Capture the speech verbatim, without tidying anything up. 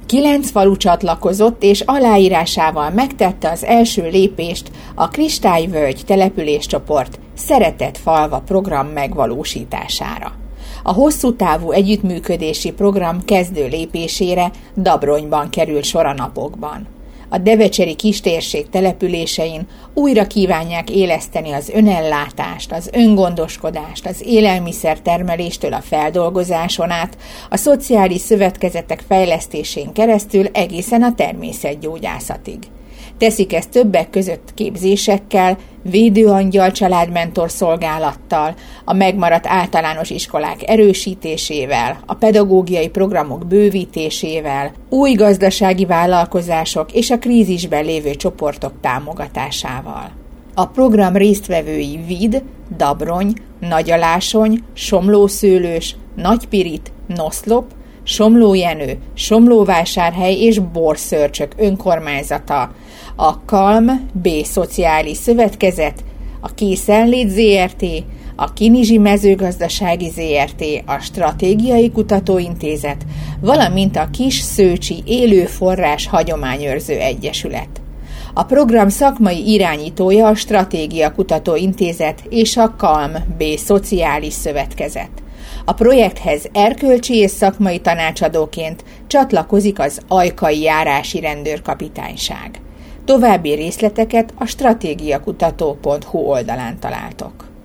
Kilenc falu csatlakozott és aláírásával megtette az első lépést a Kristályvölgy településcsoport Szeretett Falva program megvalósítására. A hosszú távú együttműködési program kezdő lépésére Dabronyban került sor a napokban. A devecseri kistérség településein újra kívánják éleszteni az önellátást, az öngondoskodást, az élelmiszertermeléstől a feldolgozáson át, a szociális szövetkezetek fejlesztésén keresztül egészen a természetgyógyászatig. Teszik ezt többek között képzésekkel, védőangyal családmentor szolgálattal, a megmaradt általános iskolák erősítésével, a pedagógiai programok bővítésével, új gazdasági vállalkozások és a krízisben lévő csoportok támogatásával. A program résztvevői Vid, Dabrony, Nagyalásony, Somlószőlős, Nagypirit, Noszlop, Somlójenő, Somlóvásárhely és Borszörcsök önkormányzata, a Kalm B. Szociális Szövetkezet, a Készenlét zé er té, a Kinizsi Mezőgazdasági zé er té, a Stratégiai Kutatóintézet, valamint a Kis Szőcsi Élőforrás Hagyományőrző Egyesület. A program szakmai irányítója a Stratégia Kutatóintézet és a Kalm B. Szociális Szövetkezet. A projekthez erkölcsi és szakmai tanácsadóként csatlakozik az Ajkai Járási Rendőrkapitányság. További részleteket a stratégiakutató pont hu oldalán találtok.